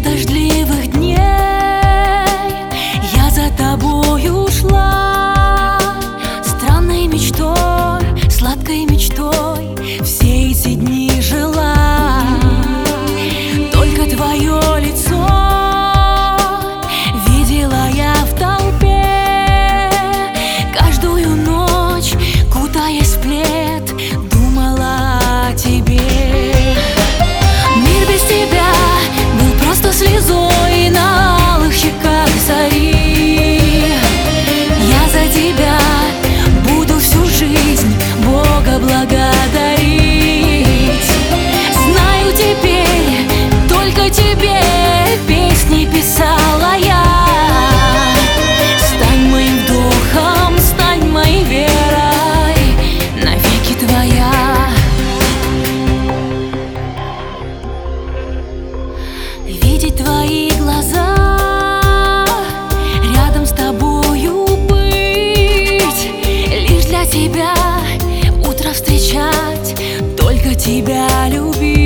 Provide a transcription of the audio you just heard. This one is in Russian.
дождливых дней я за тобою шла, странной мечтой, сладкой мечтой все эти дни жила. Только твое лицо видела я в толпе, каждую ночь, кутаясь в плед, думала о тебе. Мир без тебя был просто слезой на алых щеках зари. Я за тебя буду всю жизнь Бога благодарить. Знаю теперь, только тебе песни писала я. Стань моим вдохом, стань моей верой, навеки твоя. Видеть твои глаза, рядом с тобою быть, лишь для тебя утро встречать, только тебя любить.